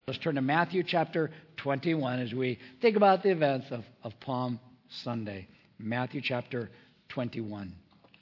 Let's turn to Matthew chapter 21 as we think about the events of Palm Sunday. Matthew chapter 21.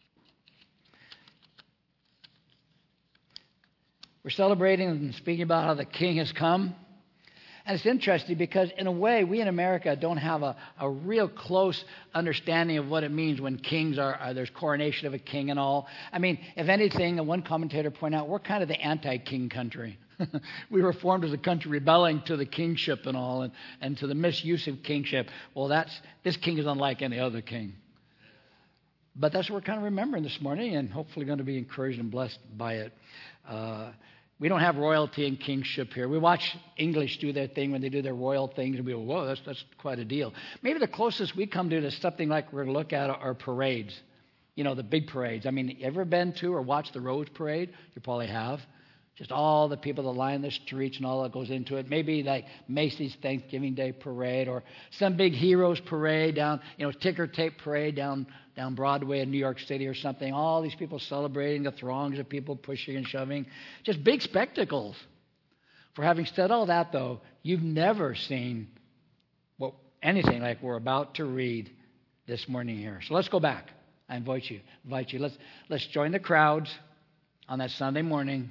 We're celebrating and speaking about how the King has come. And it's interesting because, in a way, we in America don't have a real close understanding of what it means when kings there's coronation of a king and all. I mean, if anything, one commentator pointed out, we're kind of the anti-king country. We were formed as a country rebelling to the kingship and all, and to the misuse of kingship. Well, this king is unlike any other king. But that's what we're kind of remembering this morning, and hopefully going to be encouraged and blessed by it. We don't have royalty and kingship here. We watch English do their thing when they do their royal things, and we go, whoa, that's quite a deal. Maybe the closest we come to it is something like we're going to look at are parades. You know, the big parades. I mean, ever been to or watched the Rose Parade? You probably have. Just all the people that line the streets and all that goes into it. Maybe like Macy's Thanksgiving Day Parade or some big heroes parade down, ticker tape parade down Broadway in New York City or something. All these people celebrating, the throngs of people pushing and shoving. Just big spectacles. For having said all that, though, you've never seen anything like we're about to read this morning here. So let's go back. I invite you. Let's join the crowds on that Sunday morning.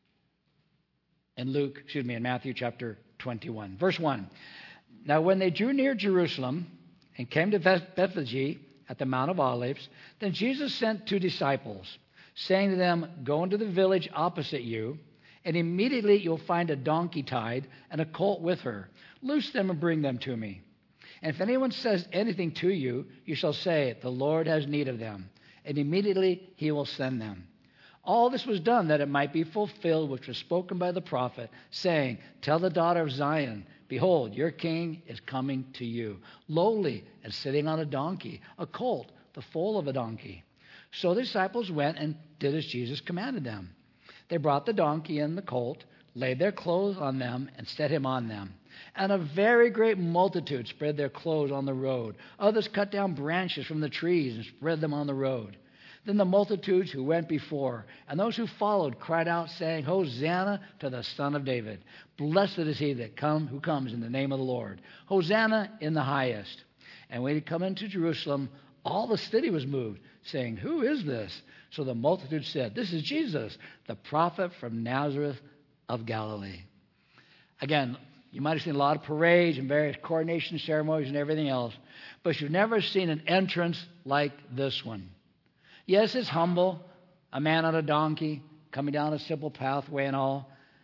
In Matthew chapter 21. Verse 1. Now when they drew near Jerusalem and came to Bethphage at the Mount of Olives, then Jesus sent 2 disciples, saying to them, go into the village opposite you, and immediately you'll find a donkey tied and a colt with her. Loose them and bring them to me. And if anyone says anything to you, you shall say, the Lord has need of them. And immediately he will send them. All this was done that it might be fulfilled, which was spoken by the prophet, saying, tell the daughter of Zion, behold, your king is coming to you, lowly and sitting on a donkey, a colt, the foal of a donkey. So the disciples went and did as Jesus commanded them. They brought the donkey and the colt, laid their clothes on them, and set him on them. And a very great multitude spread their clothes on the road. Others cut down branches from the trees and spread them on the road. Then the multitudes who went before and those who followed cried out, saying, Hosanna to the Son of David. Blessed is he who comes in the name of the Lord. Hosanna in the highest. And when he come into Jerusalem, all the city was moved, saying, who is this? So the multitude said, this is Jesus, the prophet from Nazareth of Galilee. Again, you might have seen a lot of parades and various coronation ceremonies and everything else, but you've never seen an entrance like this one. Yes, it's humble, a man on a donkey, coming down a simple pathway and all.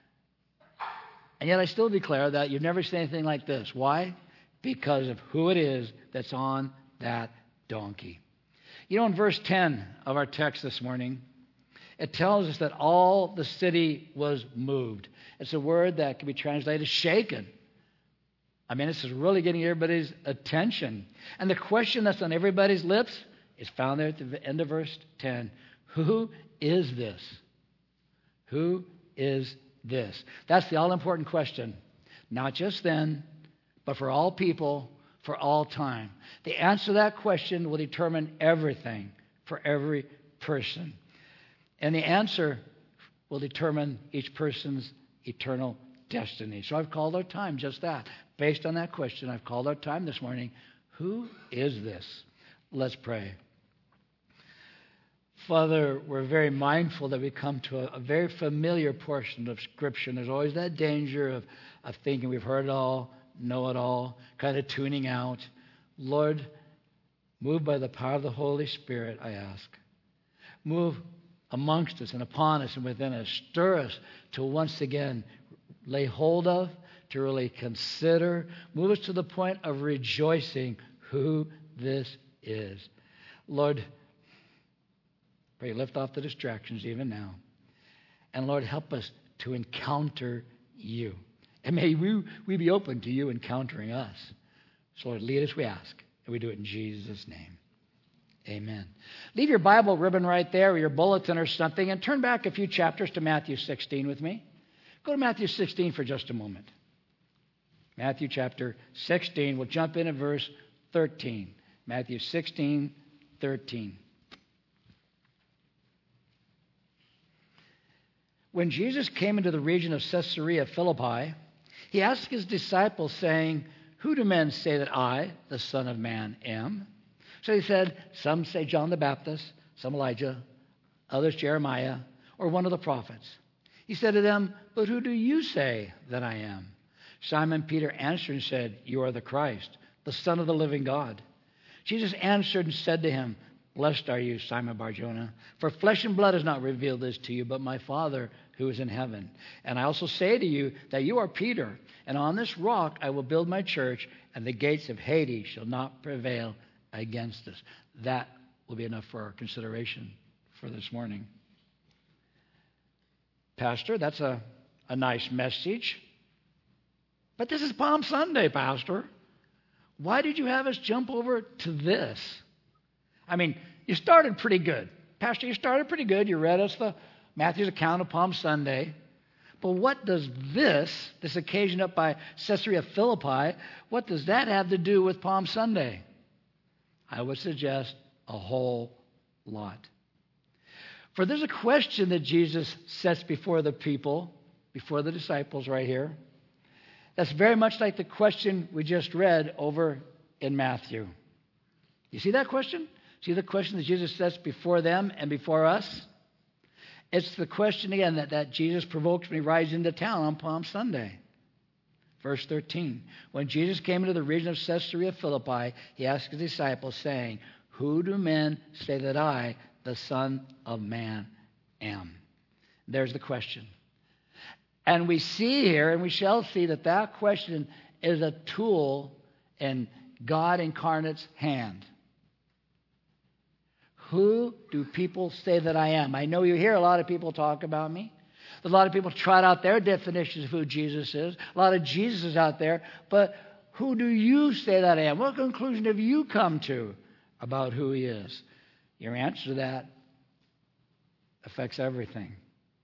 And yet I still declare that you've never seen anything like this. Why? Because of who it is that's on that donkey. In verse 10 of our text this morning, it tells us that all the city was moved. It's a word that can be translated shaken. I mean, this is really getting everybody's attention. And the question that's on everybody's lips is found there at the end of verse 10. Who is this? Who is this? That's the all-important question. Not just then, but for all people, for all time. The answer to that question will determine everything for every person. And the answer will determine each person's eternal destiny. So I've called our time just that. Based on that question, I've called our time this morning, who is this? Let's pray. Father, we're very mindful that we come to a very familiar portion of Scripture. And there's always that danger of thinking we've heard it all, know it all, kind of tuning out. Lord, move by the power of the Holy Spirit, I ask. Move amongst us and upon us and within us. Stir us to once again lay hold of, to really consider. Move us to the point of rejoicing who this is. Lord, pray lift off the distractions even now. And Lord, help us to encounter you. And may we be open to you encountering us. So Lord, lead us, we ask. And we do it in Jesus' name. Amen. Leave your Bible ribbon right there or your bulletin or something and turn back a few chapters to Matthew 16 with me. Go to Matthew 16 for just a moment. Matthew chapter 16. We'll jump in at verse 13. Matthew 16, 13. When Jesus came into the region of Caesarea Philippi, he asked his disciples, saying, "Who do men say that I, the Son of Man, am?" So he said, "Some say John the Baptist, some Elijah, others Jeremiah, or one of the prophets." He said to them, "But who do you say that I am?" Simon Peter answered and said, "You are the Christ, the Son of the living God." Jesus answered and said to him, "Blessed are you, Simon Bar-Jonah, for flesh and blood has not revealed this to you, but my Father who is in heaven. And I also say to you that you are Peter, and on this rock I will build my church, and the gates of Hades shall not prevail against us." That will be enough for our consideration for this morning. Pastor, that's a nice message. But this is Palm Sunday, Pastor. Why did you have us jump over to this? I mean, you started pretty good. Pastor, you started pretty good. You read us Matthew's account of Palm Sunday. But what does this occasion up by Caesarea Philippi, what does that have to do with Palm Sunday? I would suggest a whole lot. For there's a question that Jesus sets before the people, before the disciples right here, that's very much like the question we just read over in Matthew. You see that question? See the question that Jesus sets before them and before us? It's the question again that Jesus provokes when he rides into town on Palm Sunday. Verse 13. When Jesus came into the region of Caesarea Philippi, he asked his disciples, saying, "Who do men say that I, the Son of Man, am?" There's the question. And we see here, and we shall see, that question is a tool in God incarnate's hand. Who do people say that I am? I know you hear a lot of people talk about me. A lot of people trot out their definitions of who Jesus is. A lot of Jesuses out there. But who do you say that I am? What conclusion have you come to about who he is? Your answer to that affects everything.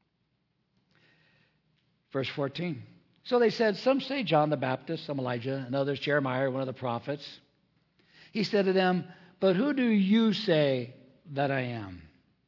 Verse 14. So they said, "Some say John the Baptist, some Elijah, and others Jeremiah, one of the prophets." He said to them, "But who do you say that I am?"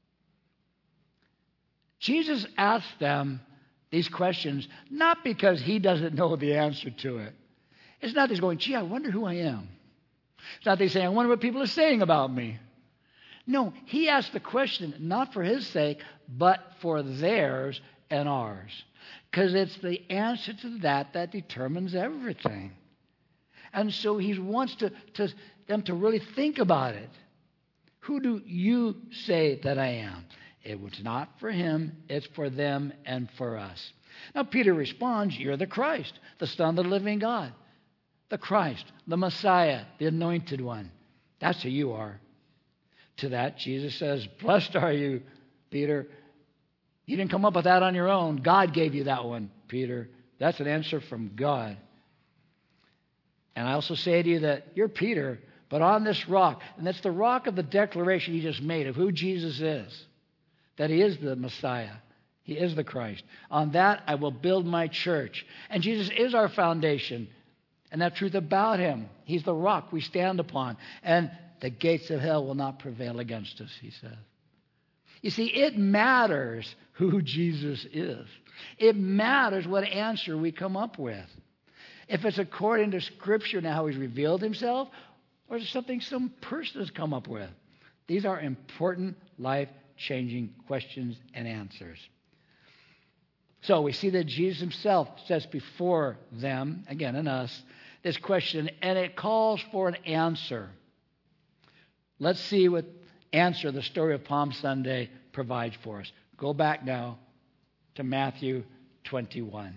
Jesus asked them these questions not because he doesn't know the answer to it. It's not that he's going, "Gee, I wonder who I am." It's not that he's saying, "I wonder what people are saying about me." No, he asked the question not for his sake, but for theirs and ours. Because it's the answer to that determines everything. And so he wants them to really think about it. Who do you say that I am? It was not for him, it's for them and for us. Now Peter responds, "You're the Christ, the Son of the living God." The Christ, the Messiah, the Anointed One. That's who you are. To that, Jesus says, "Blessed are you, Peter. You didn't come up with that on your own. God gave you that one, Peter. That's an answer from God. And I also say to you that you're Peter, but on this rock, and that's the rock of the declaration he just made of who Jesus is, that he is the Messiah. He is the Christ. On that I will build my church." And Jesus is our foundation. And that truth about him, he's the rock we stand upon. And the gates of hell will not prevail against us, he says. You see, it matters who Jesus is. It matters what answer we come up with. If it's according to Scripture now how he's revealed himself, or is it something some person has come up with? These are important, life-changing questions and answers. So we see that Jesus himself sets before them, again, and us, this question, and it calls for an answer. Let's see what answer the story of Palm Sunday provides for us. Go back now to Matthew 21.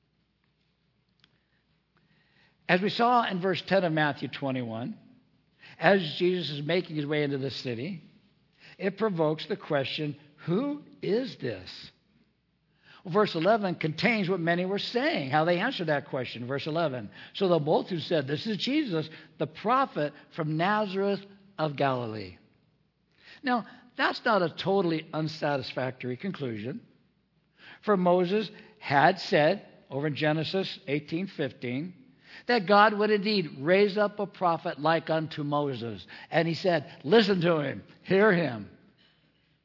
As we saw in verse 10 of Matthew 21, as Jesus is making his way into the city, it provokes the question, who is this? Verse 11 contains what many were saying, how they answered that question. Verse 11, so the multitude said, "This is Jesus, the prophet from Nazareth of Galilee." Now, that's not a totally unsatisfactory conclusion. For Moses had said, over in Genesis 18:15, that God would indeed raise up a prophet like unto Moses. And he said, listen to him, hear him.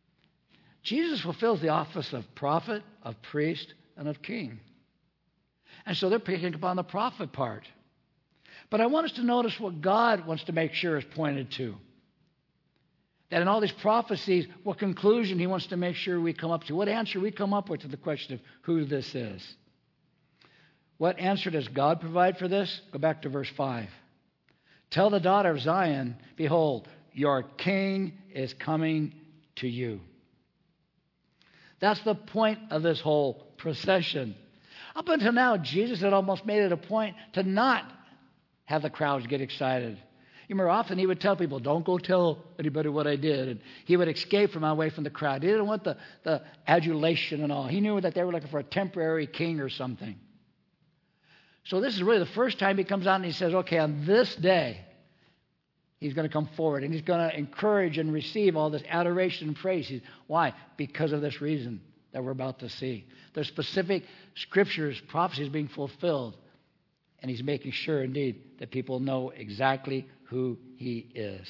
Jesus fulfills the office of prophet, of priest, and of king. And so they're picking up on the prophet part. But I want us to notice what God wants to make sure is pointed to. That in all these prophecies, what conclusion he wants to make sure we come up to. What answer we come up with to the question of who this is. What answer does God provide for this? Go back to verse 5. Tell the daughter of Zion, behold, your king is coming to you. That's the point of this whole procession. Up until now, Jesus had almost made it a point to not have the crowds get excited. You remember often he would tell people, don't go tell anybody what I did. And he would escape from away from the crowd. He didn't want the adulation and all. He knew that they were looking for a temporary king or something. So this is really the first time he comes out and he says, okay, on this day, he's going to come forward and he's going to encourage and receive all this adoration and praise. Why? Because of this reason that we're about to see. There's specific scriptures, prophecies being fulfilled. And he's making sure, indeed, that people know exactly who he is.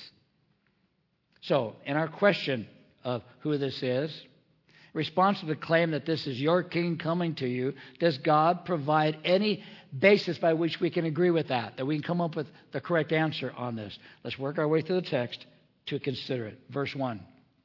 So, in our question of who this is, in response to the claim that this is your king coming to you, does God provide any basis by which we can agree with that we can come up with the correct answer on this? Let's work our way through the text to consider it. Verse 1.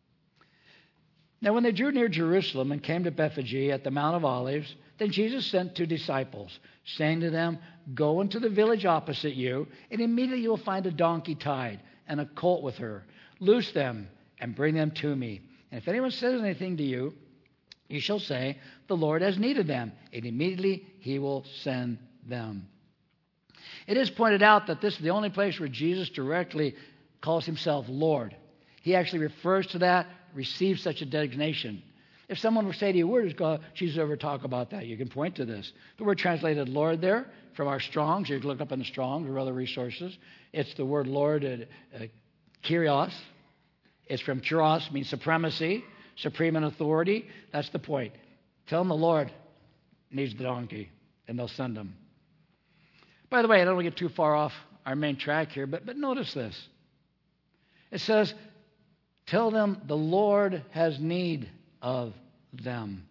Now when they drew near Jerusalem and came to Bethphage at the Mount of Olives, then Jesus sent 2 disciples, saying to them, go into the village opposite you, and immediately you will find a donkey tied and a colt with her. Loose them and bring them to me. And if anyone says anything to you, you shall say, the Lord has need of them, and immediately he will send them. It is pointed out that this is the only place where Jesus directly calls himself Lord. He actually refers to that, receives such a designation. If someone would say to you, where does Jesus ever talk about that? You can point to this. The word translated Lord there from our Strongs. You can look up in the Strongs or other resources. It's the word Lord, Kyrios. It's from Kyrios, means supremacy, supreme in authority. That's the point. Tell them the Lord needs the donkey, and they'll send him. By the way, I don't want to get too far off our main track here, but notice this. It says, tell them the Lord has need of them.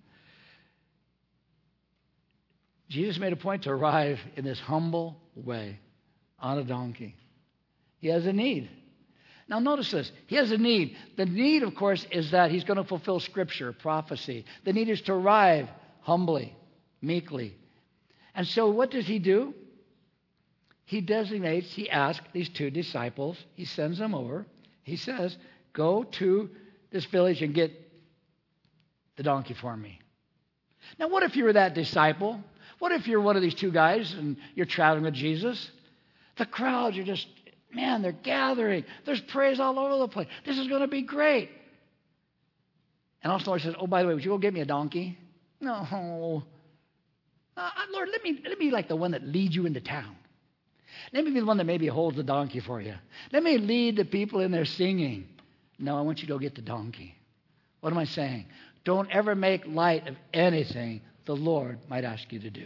Jesus made a point to arrive in this humble way on a donkey. He has a need. Now notice this. He has a need. The need, of course, is that he's going to fulfill Scripture, prophecy. The need is to arrive humbly, meekly. And so what does he do? He asks these 2 disciples, he sends them over. He says, go to this village and get the donkey for me. Now, what if you were that disciple? What if you're one of these 2 guys and you're traveling with Jesus? The crowds are just, man, they're gathering. There's praise all over the place. This is going to be great. And also, Lord says, oh, by the way, would you go get me a donkey? No. Lord, let me be like the one that leads you into town. Let me be the one that maybe holds the donkey for you. Let me lead the people in their singing. No, I want you to go get the donkey. What am I saying? Don't ever make light of anything the Lord might ask you to do.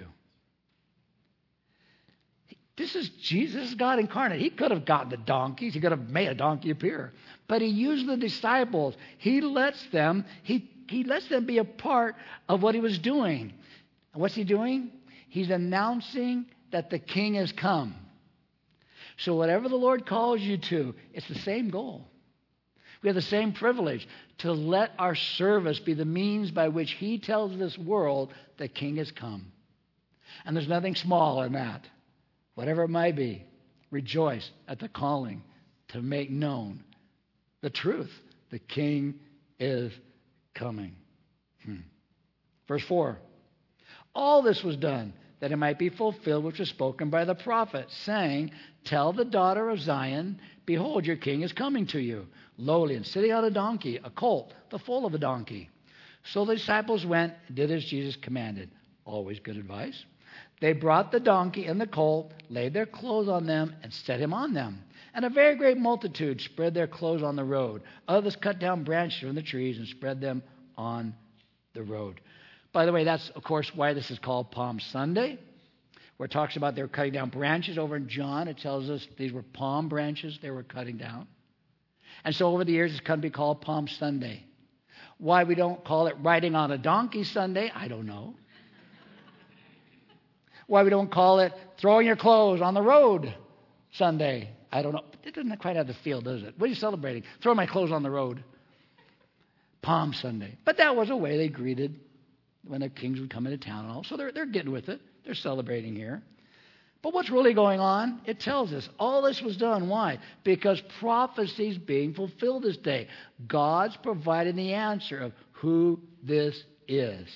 This is Jesus, this is God incarnate. He could have gotten the donkeys. He could have made a donkey appear. But he used the disciples. He lets them be a part of what he was doing. And what's he doing? He's announcing that the king has come. So whatever the Lord calls you to, it's the same goal. We have the same privilege to let our service be the means by which he tells this world the king has come. And there's nothing small in that. Whatever it might be, rejoice at the calling to make known the truth. The king is coming. Verse 4. All this was done that it might be fulfilled which was spoken by the prophet, saying, tell the daughter of Zion, behold, your king is coming to you, lowly and sitting on a donkey, a colt, the foal of a donkey. So the disciples went and did as Jesus commanded. Always good advice. They brought the donkey and the colt, laid their clothes on them, and set him on them. And a very great multitude spread their clothes on the road. Others cut down branches from the trees and spread them on the road. By the way, that's, of course, why this is called Palm Sunday, where it talks about they were cutting down branches. Over in John, it tells us these were palm branches they were cutting down. And so over the years, it's come to be called Palm Sunday. Why we don't call it riding on a donkey Sunday, I don't know. Why we don't call it throwing your clothes on the road Sunday. I don't know. It doesn't quite have the feel, does it? What are you celebrating? Throw my clothes on the road. Palm Sunday. But that was a way they greeted when the kings would come into town and all. So they're getting with it. They're celebrating here. But what's really going on? It tells us all this was done. Why? Because prophecy's being fulfilled this day. God's providing the answer of who this is.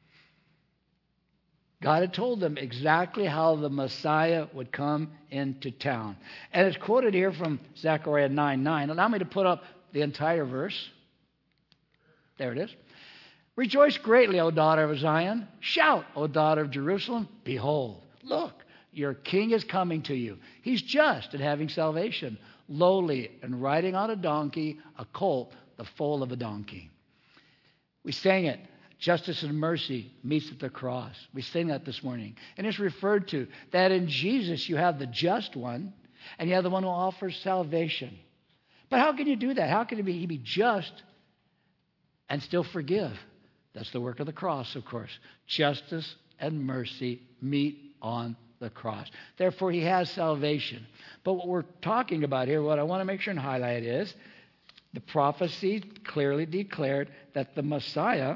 God had told them exactly how the Messiah would come into town. And it's quoted here from Zechariah 9:9. Allow me to put up the entire verse. There it is. Rejoice greatly, O daughter of Zion. Shout, O daughter of Jerusalem. Behold, look, your king is coming to you. He's just and having salvation, lowly and riding on a donkey, a colt, the foal of a donkey. We sang it. Justice and mercy meets at the cross. We sang that this morning. And it's referred to that in Jesus you have the just one and you have the one who offers salvation. But how can you do that? How can he be just and still forgive? That's the work of the cross, of course. Justice and mercy meet on the cross. Therefore, he has salvation. But what we're talking about here, what I want to make sure and highlight is the prophecy clearly declared that the Messiah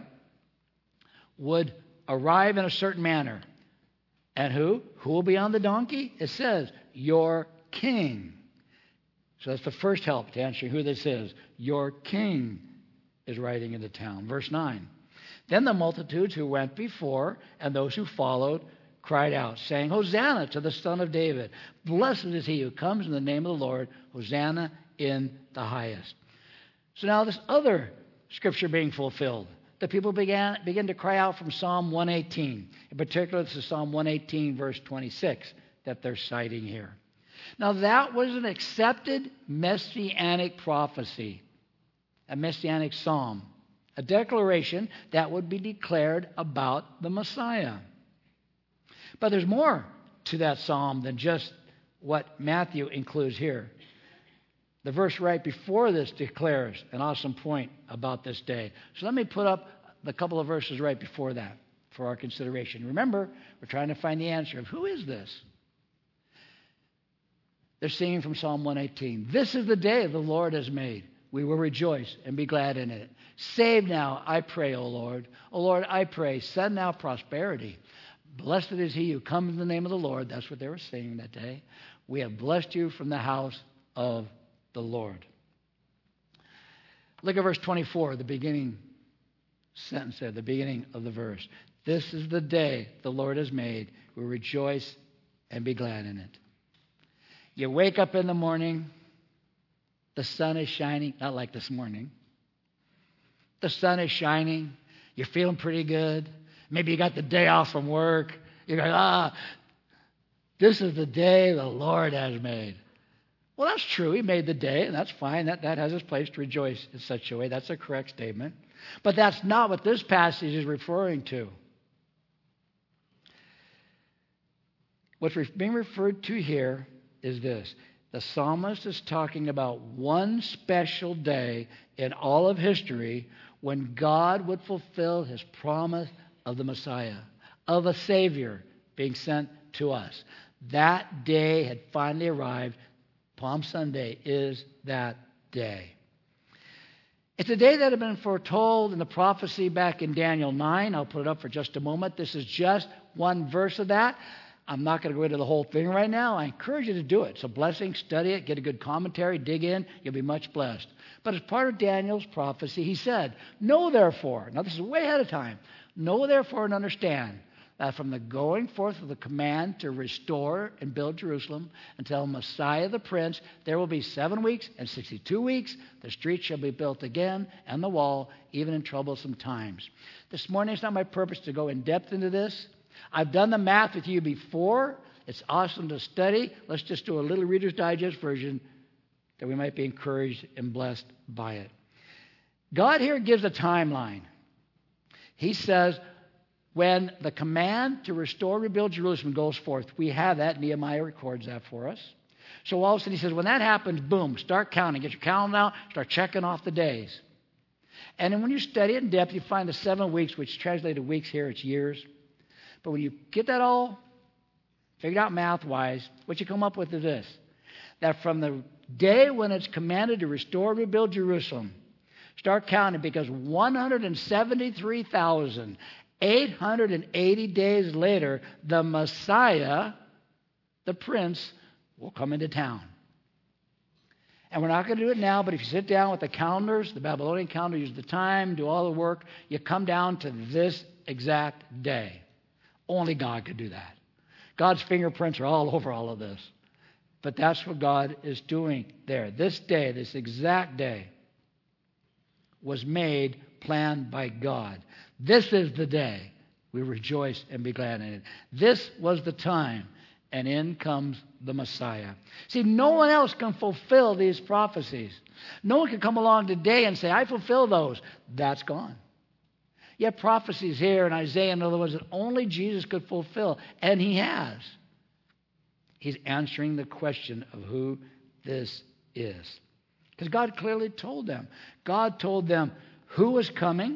would arrive in a certain manner. And who? Who will be on the donkey? It says, your king. So that's the first help to answering who this is. Your king is riding into town. Verse 9. Then the multitudes who went before and those who followed cried out, saying, Hosanna to the Son of David. Blessed is he who comes in the name of the Lord. Hosanna in the highest. So now this other scripture being fulfilled. The people begin to cry out from Psalm 118. In particular, this is Psalm 118, verse 26, that they're citing here. Now, that was an accepted messianic prophecy, a messianic psalm, a declaration that would be declared about the Messiah. But there's more to that psalm than just what Matthew includes here. The verse right before this declares an awesome point about this day. So let me put up the couple of verses right before that for our consideration. Remember, we're trying to find the answer of who is this? They're singing from Psalm 118. This is the day the Lord has made. We will rejoice and be glad in it. Save now, I pray, O Lord. O Lord, I pray, send now prosperity. Blessed is he who comes in the name of the Lord. That's what they were singing that day. We have blessed you from the house of the Lord. Look at verse 24, the beginning sentence there, the beginning of the verse. This is the day the Lord has made. We rejoice and be glad in it. You wake up in the morning, the sun is shining, not like this morning. The sun is shining, you're feeling pretty good. Maybe you got the day off from work. You're going, this is the day the Lord has made. Well, that's true. He made the day, and that's fine. That has its place to rejoice in such a way. That's a correct statement. But that's not what this passage is referring to. What's being referred to here is this. The psalmist is talking about one special day in all of history when God would fulfill his promise of the Messiah, of a Savior being sent to us. That day had finally arrived. Palm Sunday is that day. It's a day that had been foretold in the prophecy back in Daniel 9. I'll put it up for just a moment. This is just one verse of that. I'm not going to go into the whole thing right now. I encourage you to do it. It's a blessing. Study it. Get a good commentary. Dig in. You'll be much blessed. But as part of Daniel's prophecy, he said, know therefore. Now this is way ahead of time. Know therefore and understand that from the going forth of the command to restore and build Jerusalem until Messiah the Prince, there will be 7 weeks and 62 weeks. The streets shall be built again and the wall, even in troublesome times. This morning, it's not my purpose to go in depth into this. I've done the math with you before. It's awesome to study. Let's just do a little Reader's Digest version that we might be encouraged and blessed by it. God here gives a timeline. He says, when the command to restore, rebuild Jerusalem goes forth, we have that. Nehemiah records that for us. So all of a sudden he says, when that happens, boom, start counting. Get your calendar out, start checking off the days. And then when you study it in depth, you find the 7 weeks, which translated weeks here, it's years. But when you get that all figured out math-wise, what you come up with is this, that from the day when it's commanded to restore and rebuild Jerusalem, start counting, because 173,880 days later, the Messiah, the Prince, will come into town. And we're not going to do it now, but if you sit down with the calendars, the Babylonian calendar, use the time, do all the work, you come down to this exact day. Only God could do that. God's fingerprints are all over all of this. But that's what God is doing there. This day, this exact day, was made, planned by God. This is the day we rejoice and be glad in it. This was the time, and in comes the Messiah. See, no one else can fulfill these prophecies. No one can come along today and say, I fulfill those. That's gone. Yet prophecies here in Isaiah and other ones that only Jesus could fulfill, and he has. He's answering the question of who this is. Because God clearly told them. God told them who was coming.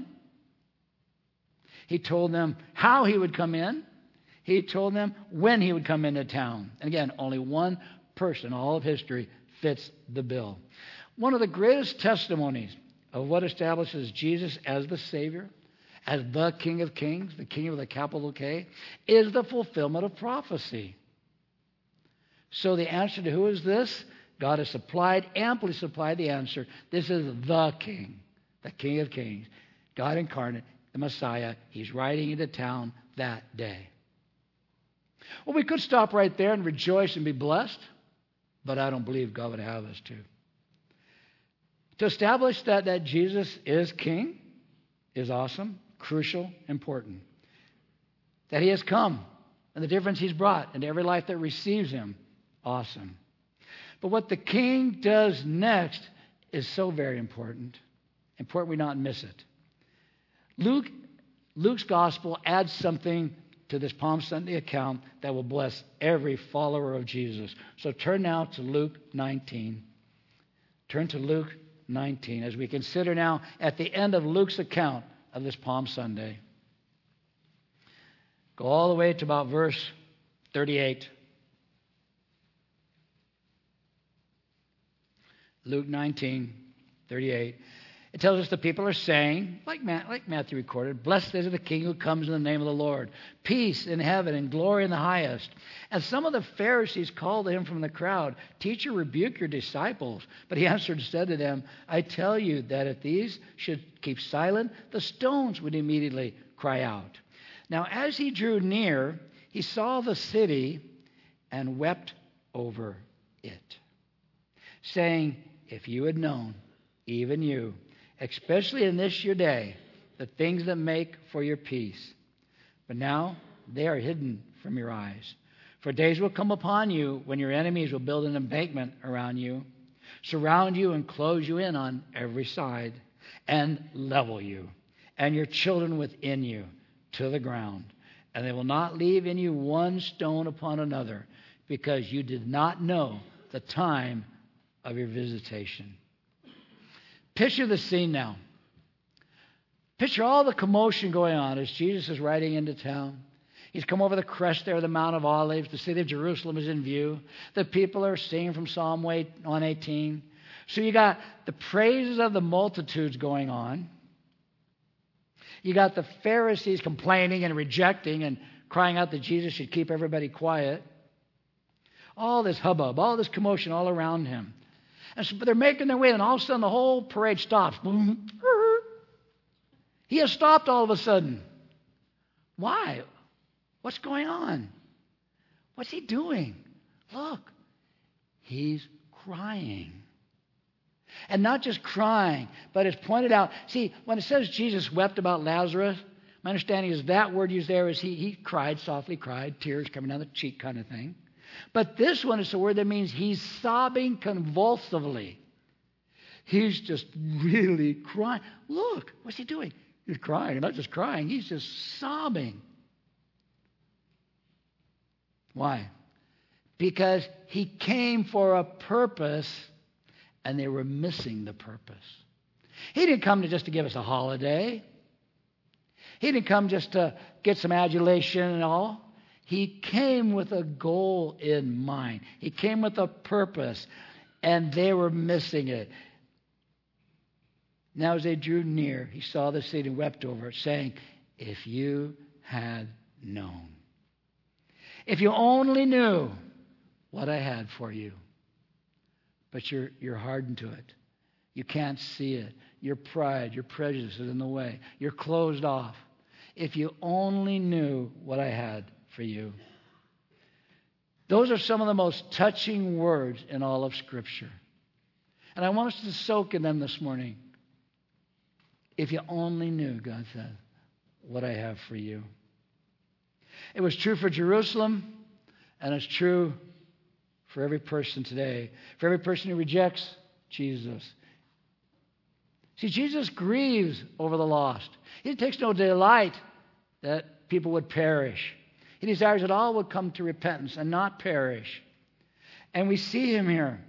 He told them how he would come in. He told them when he would come into town. And again, only one person in all of history fits the bill. One of the greatest testimonies of what establishes Jesus as the Savior, as the King of Kings, the King with a capital K, is the fulfillment of prophecy. So the answer to who is this? God has amply supplied the answer. This is the King of Kings, God incarnate, the Messiah. He's riding into town that day. Well, we could stop right there and rejoice and be blessed, but I don't believe God would have us to. To establish that Jesus is King is awesome, crucial, important. That he has come and the difference he's brought into every life that receives him, awesome. But what the King does next is so very important. Important we not miss it. Luke's gospel adds something to this Palm Sunday account that will bless every follower of Jesus. So turn now to Luke 19. Turn to Luke 19 as we consider now at the end of Luke's account of this Palm Sunday. Go all the way to about verse 38. Luke 19, 38. It tells us the people are saying, like Matthew recorded, blessed is the King who comes in the name of the Lord. Peace in heaven and glory in the highest. And some of the Pharisees called to him from the crowd, Teacher, rebuke your disciples. But he answered and said to them, I tell you that if these should keep silent, the stones would immediately cry out. Now as he drew near, he saw the city and wept over it, saying, if you had known, even you, especially in this your day, the things that make for your peace. But now they are hidden from your eyes. For days will come upon you when your enemies will build an embankment around you, surround you and close you in on every side, and level you and your children within you to the ground. And they will not leave in you one stone upon another, because you did not know the time of your visitation. Picture the scene now. Picture all the commotion going on as Jesus is riding into town. He's come over the crest there of the Mount of Olives. The city of Jerusalem is in view. The people are singing from Psalm 118. So you got the praises of the multitudes going on. You got the Pharisees complaining and rejecting and crying out that Jesus should keep everybody quiet. All this hubbub, all this commotion all around him. And so, but they're making their way, and all of a sudden the whole parade stops. Boom. He has stopped all of a sudden. Why? What's going on? What's he doing? Look, he's crying. And not just crying, but it's pointed out. See, when it says Jesus wept about Lazarus, my understanding is that word used there is he cried, softly cried, tears coming down the cheek kind of thing. But this one is a word that means he's sobbing convulsively. He's just really crying. Look, what's he doing? He's crying. Not just crying, he's just sobbing. Why? Because he came for a purpose, and they were missing the purpose. He didn't come just to give us a holiday. He didn't come just to get some adulation and all. He came with a goal in mind. He came with a purpose, and they were missing it. Now as they drew near, he saw the city and wept over it, saying, if you had known. If you only knew what I had for you. But you're hardened to it. You can't see it. Your pride, your prejudice is in the way. You're closed off. If you only knew what I had for you. Those are some of the most touching words in all of Scripture. And I want us to soak in them this morning. If you only knew, God said, what I have for you. It was true for Jerusalem, and it's true for every person today. For every person who rejects Jesus. See, Jesus grieves over the lost. He takes no delight that people would perish. He desires that all would come to repentance and not perish. And we see him here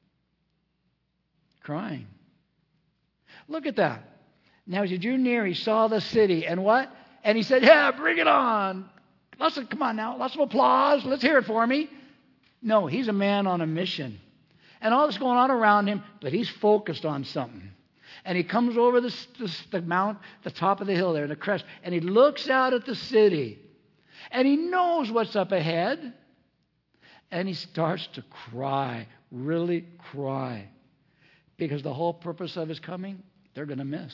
crying. Look at that. Now as he drew near, he saw the city. And what? And he said, yeah, bring it on. Come on now. Lots of applause. Let's hear it for me. No, he's a man on a mission. And all that's going on around him, but he's focused on something. And he comes over the mount, the top of the hill there, the crest, and he looks out at the city. And he knows what's up ahead. And he starts to cry, really cry. Because the whole purpose of his coming, they're going to miss.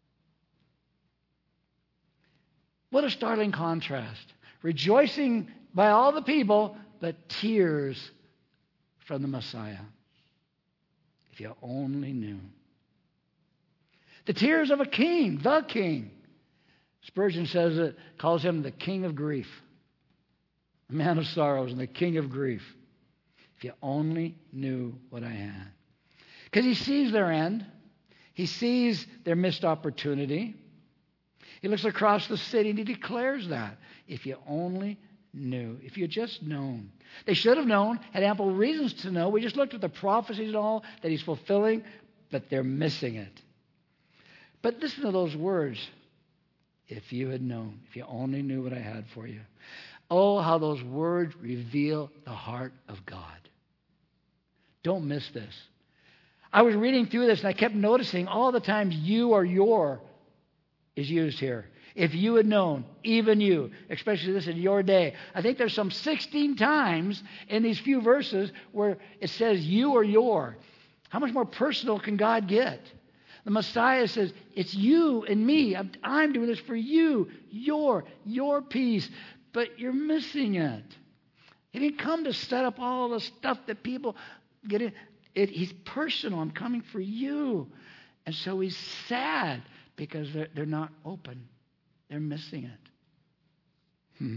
What a startling contrast. Rejoicing by all the people, but tears from the Messiah. If you only knew. The tears of a king, the king. Spurgeon says it, calls him the king of grief. The man of sorrows and the king of grief. If you only knew what I had. Because he sees their end. He sees their missed opportunity. He looks across the city and he declares that. If you only knew. If you just known. They should have known, had ample reasons to know. We just looked at the prophecies and all that he's fulfilling, but they're missing it. But listen to those words. If you had known, if you only knew what I had for you. Oh, how those words reveal the heart of God. Don't miss this. I was reading through this and I kept noticing all the times you or your is used here. If you had known, even you, especially this in your day. I think there's some 16 times in these few verses where it says you or your. How much more personal can God get? The Messiah says, it's you and me. I'm doing this for you, your peace. But you're missing it. He didn't come to set up all the stuff that people get in. He's personal. I'm coming for you. And so he's sad because they're not open. They're missing it.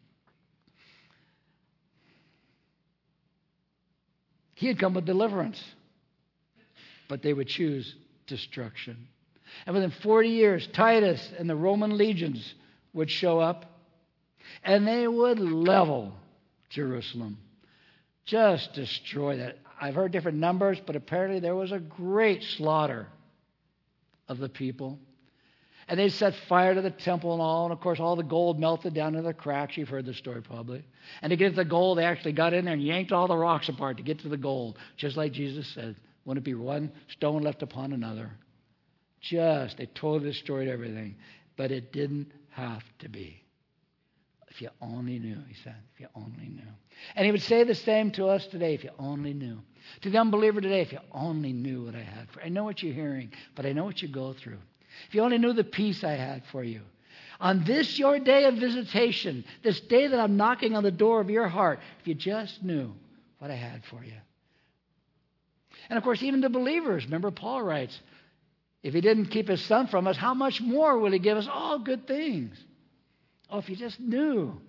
He had come with deliverance. But they would choose destruction. And within 40 years, Titus and the Roman legions would show up and they would level Jerusalem. Just destroy that. I've heard different numbers, but apparently there was a great slaughter of the people. And they set fire to the temple and all. And of course, all the gold melted down to the cracks. You've heard the story probably. And to get the gold, they actually got in there and yanked all the rocks apart to get to the gold. Just like Jesus said. Wouldn't it be one stone left upon another? They totally destroyed everything. But it didn't have to be. If you only knew, he said. If you only knew. And he would say the same to us today, if you only knew. To the unbeliever today, if you only knew what I had for you. I know what you're hearing, but I know what you go through. If you only knew the peace I had for you. On this your day of visitation, this day that I'm knocking on the door of your heart, if you just knew what I had for you. And of course, even the believers, remember Paul writes, if he didn't keep his son from us, how much more will he give us all good things? Oh, if you just knew.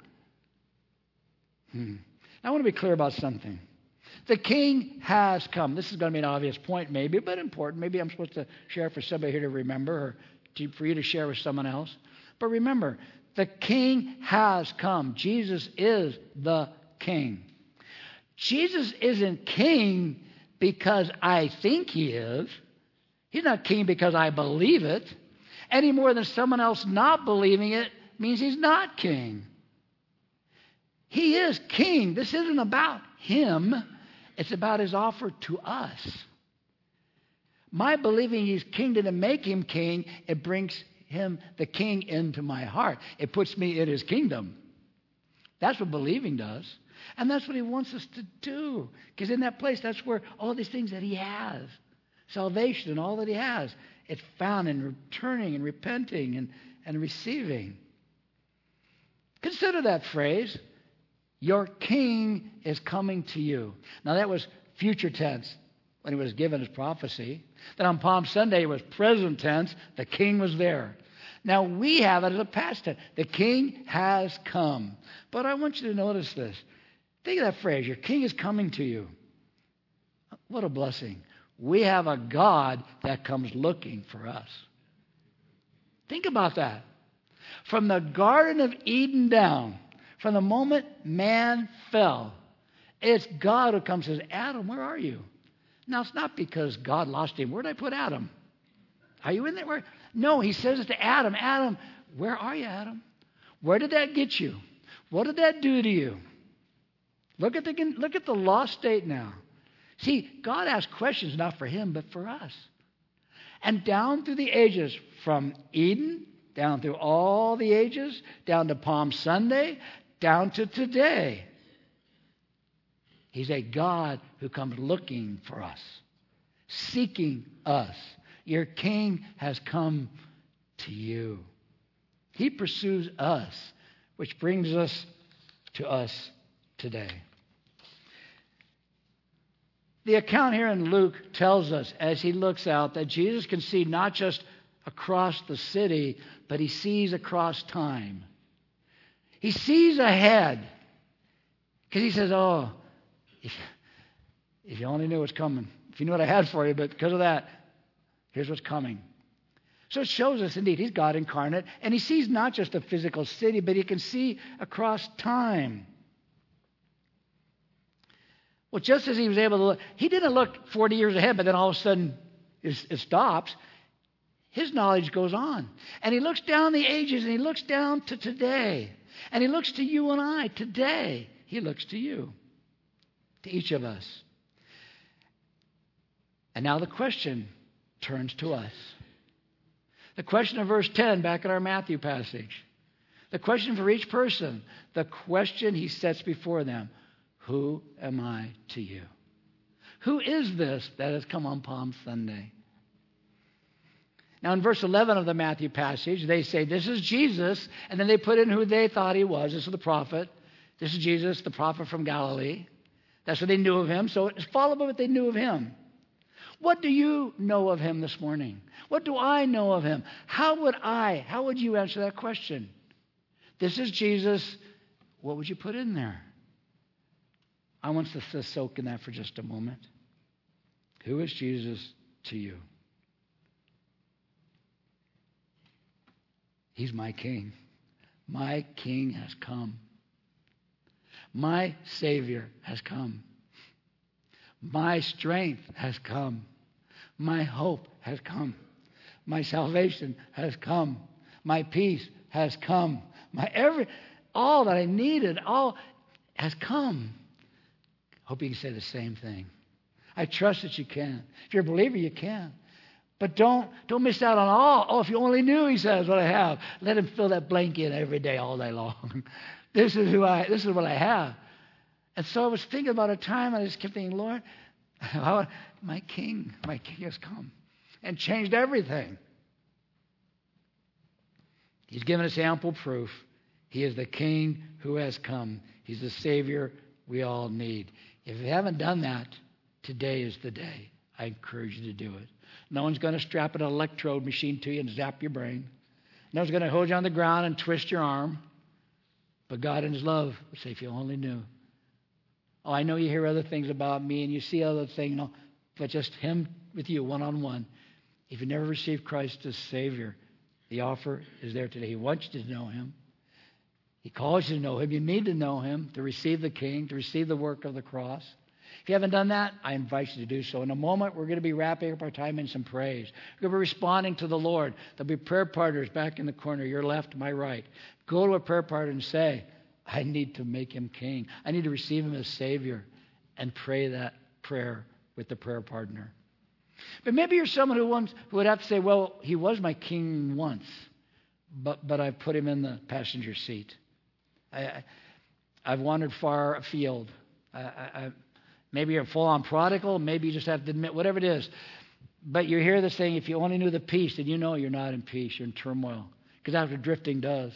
I want to be clear about something. The king has come. This is going to be an obvious point maybe, but important. Maybe I'm supposed to share for somebody here to remember or for you to share with someone else. But remember, the king has come. Jesus is the king. Jesus isn't king because I think he is. He's not king because I believe it. Any more than someone else not believing it means he's not king. He is king. This isn't about him. It's about his offer to us. My believing he's king didn't make him king. It brings him, the king, into my heart. It puts me in his kingdom. That's what believing does. And that's what he wants us to do. Because in that place, that's where all these things that he has, salvation and all that he has, it's found in returning and repenting and receiving. Consider that phrase. Your king is coming to you. Now that was future tense when he was given his prophecy. Then on Palm Sunday it was present tense. The king was there. Now we have it as a past tense. The king has come. But I want you to notice this. Think of that phrase. Your king is coming to you. What a blessing. We have a God that comes looking for us. Think about that. From the Garden of Eden down, from the moment man fell, it's God who comes and says, Adam, where are you? Now, it's not because God lost him. Where did I put Adam? Are you in there? No, he says it to Adam. Adam, where are you, Adam? Where did that get you? What did that do to you? Look at the lost state now. See, God asks questions not for him, but for us. And down through the ages, from Eden, down through all the ages, down to Palm Sunday, down to today, he's a God who comes looking for us, seeking us. Your king has come to you. He pursues us, which brings us to us today. The account here in Luke tells us, as he looks out, that Jesus can see not just across the city, but he sees across time. He sees ahead. Because he says, oh, if you only knew what's coming. If you knew what I had for you, but because of that, here's what's coming. So it shows us, indeed, he's God incarnate. And he sees not just a physical city, but he can see across time. Well, just as he was able to look, he didn't look 40 years ahead, but then all of a sudden it stops. His knowledge goes on. And he looks down the ages and he looks down to today. And he looks to you and I today. He looks to you, to each of us. And now the question turns to us. The question of verse 10 back in our Matthew passage. The question for each person. The question he sets before them. Who am I to you? Who is this that has come on Palm Sunday? Now in verse 11 of the Matthew passage, they say, this is Jesus. And then they put in who they thought he was. This is the prophet. This is Jesus, the prophet from Galilee. That's what they knew of him. So it's followed by what they knew of him. What do you know of him this morning? What do I know of him? How would you answer that question? This is Jesus. What would you put in there? I want us to soak in that for just a moment. Who is Jesus to you? He's my king. My king has come. My Savior has come. My strength has come. My hope has come. My salvation has come. My peace has come. All that I needed, all has come. Hope you can say the same thing. I trust that you can. If you're a believer, you can. But don't miss out on all. Oh, if you only knew, he says, what I have. Let him fill that blank in every day, all day long. This is what I have. And so I was thinking about a time, and I just kept thinking, Lord, my king has come and changed everything. He's given us ample proof. He is the king who has come. He's the Savior we all need. If you haven't done that, today is the day. I encourage you to do it. No one's going to strap an electrode machine to you and zap your brain. No one's going to hold you on the ground and twist your arm. But God in his love will say, if you only knew. Oh, I know you hear other things about me and you see other things, but just him with you one-on-one. If you never received Christ as Savior, the offer is there today. He wants you to know him. He calls you to know him. You need to know him to receive the King, to receive the work of the cross. If you haven't done that, I invite you to do so. In a moment, we're going to be wrapping up our time in some praise. We're going to be responding to the Lord. There'll be prayer partners back in the corner, your left, my right. Go to a prayer partner and say, I need to make him king. I need to receive him as Savior and pray that prayer with the prayer partner. But maybe you're someone who would have to say, well, he was my king once, but I put him in the passenger seat. I've wandered far afield. Maybe you're full-on prodigal. Maybe you just have to admit, whatever it is. But you hear this saying, if you only knew the peace, then you know you're not in peace. You're in turmoil. Because that's what drifting does.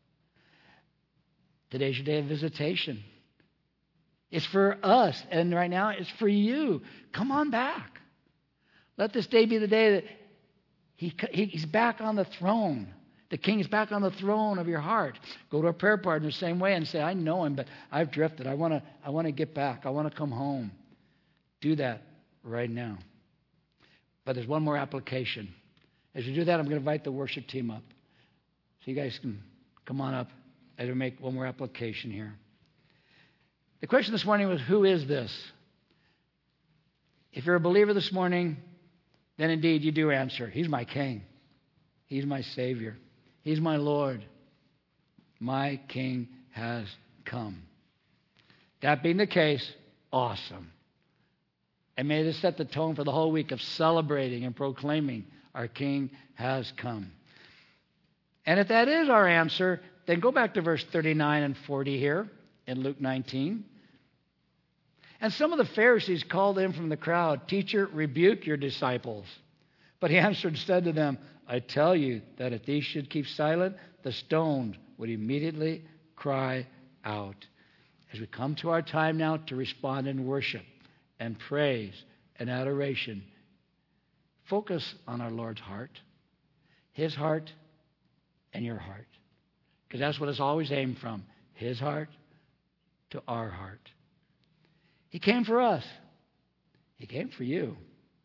Today's your day of visitation. It's for us. And right now, it's for you. Come on back. Let this day be the day that he's back on the throne. The king is back on the throne of your heart. Go to a prayer partner the same way and say, I know him, but I've drifted. I want to get back. I want to come home. Do that right now. But there's one more application. As you do that, I'm going to invite the worship team up. So you guys can come on up as we make one more application here. The question this morning was, who is this? If you're a believer this morning, then indeed you do answer. He's my king. He's my Savior. He's my Lord. My King has come. That being the case, awesome. And may this set the tone for the whole week of celebrating and proclaiming our King has come. And if that is our answer, then go back to verse 39 and 40 here in Luke 19. And some of the Pharisees called him from the crowd, Teacher, rebuke your disciples. But he answered and said to them, I tell you that if these should keep silent, the stones would immediately cry out. As we come to our time now to respond in worship and praise and adoration, focus on our Lord's heart, his heart and your heart. Because that's what it's always aimed from, his heart to our heart. He came for us. He came for you.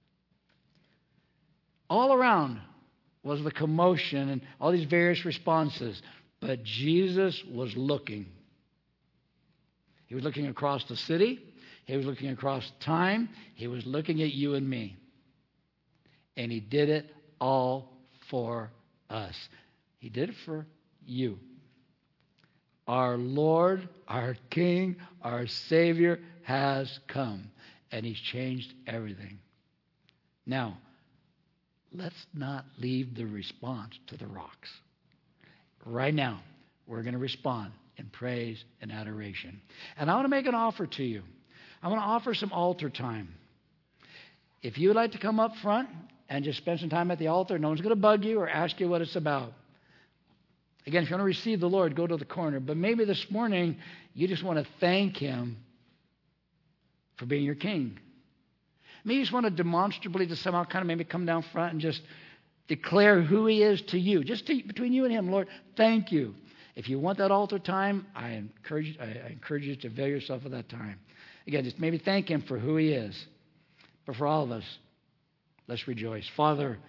All around was the commotion and all these various responses. But Jesus was looking. He was looking across the city. He was looking across time. He was looking at you and me. And he did it all for us. He did it for you. Our Lord, our King, our Savior has come. And he's changed everything. Now, let's not leave the response to the rocks. Right now, we're going to respond in praise and adoration. And I want to make an offer to you. I want to offer some altar time. If you would like to come up front and just spend some time at the altar, no one's going to bug you or ask you what it's about. Again, if you want to receive the Lord, go to the corner. But maybe this morning, you just want to thank him for being your king. Maybe you just want to demonstrably just somehow kind of maybe come down front and just declare who he is to you. Just between you and him, Lord, thank you. If you want that altar time, I encourage you to avail yourself of that time. Again, just maybe thank him for who he is. But for all of us, let's rejoice. Father,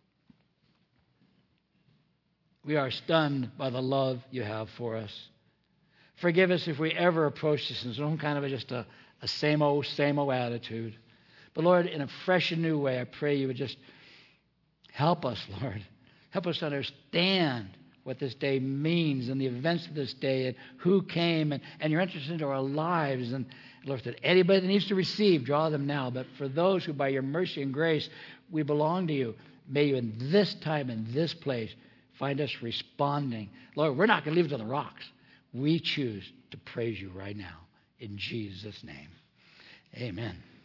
we are stunned by the love you have for us. Forgive us if we ever approach this in some kind of just a same old attitude. But Lord, in a fresh and new way, I pray you would just help us, Lord. Help us understand what this day means and the events of this day and who came and your entrance into our lives. And Lord, that anybody that needs to receive, draw them now. But for those who by your mercy and grace, we belong to you, may you in this time, in this place, find us responding. Lord, we're not going to leave it to the rocks. We choose to praise you right now. In Jesus' name, amen.